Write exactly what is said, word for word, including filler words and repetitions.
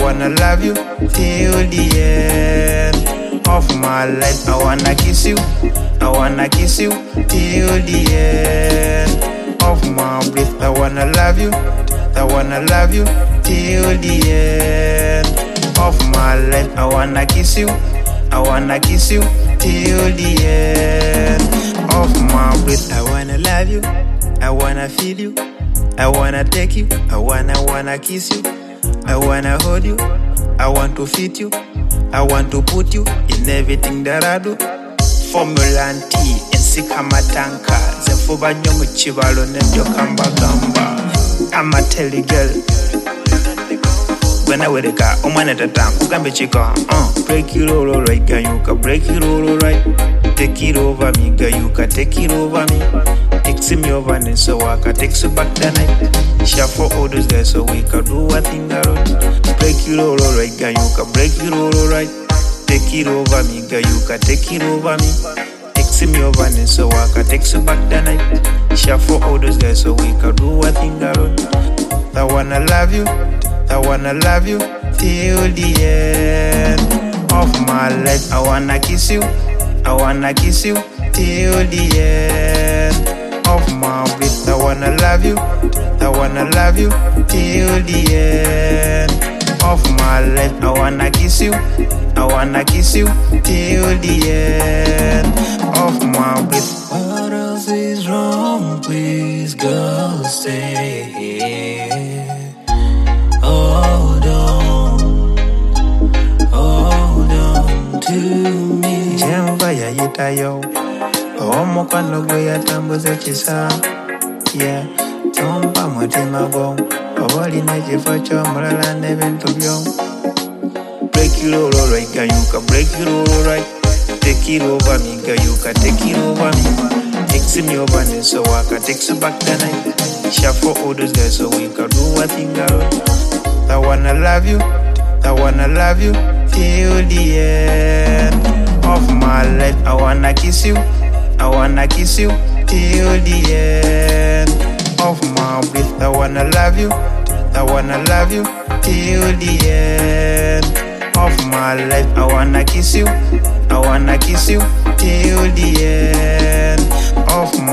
wanna love you till the end of my life. I wanna kiss you, I wanna kiss you till the end of my breath. I wanna love you, I wanna love you till the end of my life. I wanna kiss you, I wanna kiss you till the end of my breath. I wanna love you, I wanna feel you, I wanna take you, I wanna wanna kiss you, I wanna hold you, I want to fit you, I want to put you in everything that I do. Formula and tea and sikamatanka zefuba nyo mu kibalo nebyo kamba gamba. I'm a tell you girl, when I wear the car, oh man at a time, ugambe chika, uh, break it all alright, girl, you can break it all alright. Take it over me, girl, you can take it over me. Takes me over and so I can take you back the night. Shuffle all those guys so we can do one thing around. Break it all alright, girl, you can break it all alright. Take it over me, girl, you can take it over me. Takes me over and so I can take you back the night. Shuffle all those guys so we can do one thing around. I wanna love you, I wanna love you till the end of my life. I wanna kiss you, I wanna kiss you till the end of my breath. I wanna love you, I wanna love you till the end of my life. I wanna kiss you, I wanna kiss you till the end of my breath. What else is wrong? Please, girl, stay here. Hold on, hold on to me. Jemba ya yita yo, omo kwano gwe yatambuza kisa. Yeah, tompa mutima gwo, oboli n'ekifo ky'omulala n'ebintu byo. Break it all alright, girl, you can break it all alright. Take it over me, girl, you can take it over me. Takes me over me, so I can take you back the night. Shuffle all those guys so we can do one thing around. I wanna love you, I wanna love you till the end of my life. I wanna kiss you, I wanna kiss you till the end of my breath. I wanna love you, I wanna love you till the end of my life. I wanna kiss you, I wanna kiss you till the end of my